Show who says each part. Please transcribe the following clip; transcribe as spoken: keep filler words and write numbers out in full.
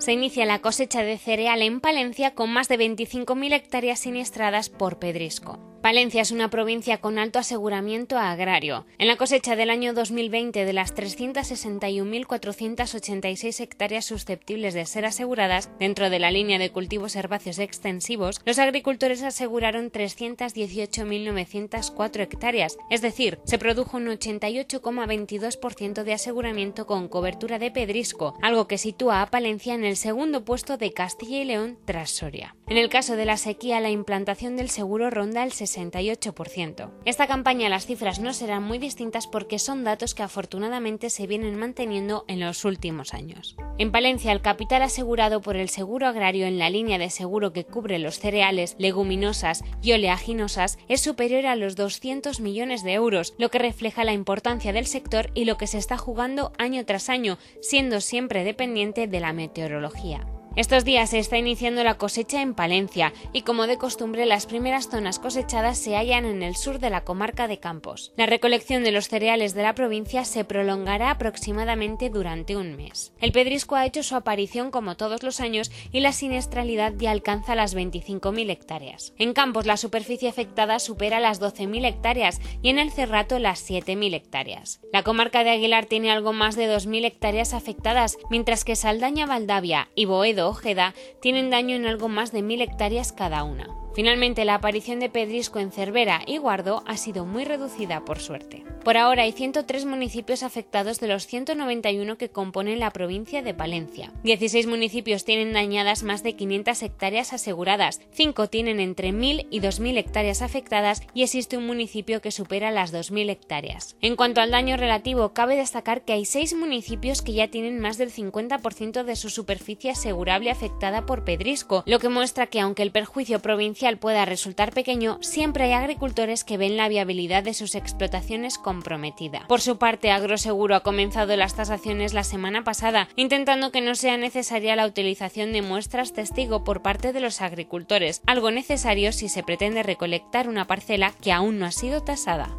Speaker 1: Se inicia la cosecha de cereal en Palencia con más de veinticinco mil hectáreas siniestradas por pedrisco. Palencia es una provincia con alto aseguramiento agrario. En la cosecha del año dos mil veinte, de las trescientas sesenta y un mil cuatrocientas ochenta y seis hectáreas susceptibles de ser aseguradas dentro de la línea de cultivos herbáceos extensivos, los agricultores aseguraron trescientas dieciocho mil novecientas cuatro hectáreas, es decir, se produjo un ochenta y ocho coma veintidós por ciento de aseguramiento con cobertura de pedrisco, algo que sitúa a Palencia en el segundo puesto de Castilla y León tras Soria. En el caso de la sequía, la implantación del seguro ronda el sesenta y ocho por ciento. Esta campaña las cifras no serán muy distintas porque son datos que afortunadamente se vienen manteniendo en los últimos años. En Palencia, el capital asegurado por el seguro agrario en la línea de seguro que cubre los cereales, leguminosas y oleaginosas es superior a los doscientos millones de euros, lo que refleja la importancia del sector y lo que se está jugando año tras año, siendo siempre dependiente de la meteorología. Estos días se está iniciando la cosecha en Palencia y, como de costumbre, las primeras zonas cosechadas se hallan en el sur de la comarca de Campos. La recolección de los cereales de la provincia se prolongará aproximadamente durante un mes. El pedrisco ha hecho su aparición como todos los años y la siniestralidad ya alcanza las veinticinco mil hectáreas. En Campos la superficie afectada supera las doce mil hectáreas y en el Cerrato las siete mil hectáreas. La comarca de Aguilar tiene algo más de dos mil hectáreas afectadas, mientras que Saldaña, Valdavia y Boedo, Ojeda, tienen daño en algo más de mil hectáreas cada una. Finalmente, la aparición de pedrisco en Cervera y Guardó ha sido muy reducida, por suerte. Por ahora hay ciento tres municipios afectados de los ciento noventa y uno que componen la provincia de Palencia. dieciséis municipios tienen dañadas más de quinientas hectáreas aseguradas, cinco tienen entre mil y dos mil hectáreas afectadas y existe un municipio que supera las dos mil hectáreas. En cuanto al daño relativo, cabe destacar que hay seis municipios que ya tienen más del cincuenta por ciento de su superficie asegurable afectada por pedrisco, lo que muestra que aunque el perjuicio provincial pueda resultar pequeño, siempre hay agricultores que ven la viabilidad de sus explotaciones comprometida. Por su parte, Agroseguro ha comenzado las tasaciones la semana pasada, intentando que no sea necesaria la utilización de muestras testigo por parte de los agricultores, algo necesario si se pretende recolectar una parcela que aún no ha sido tasada.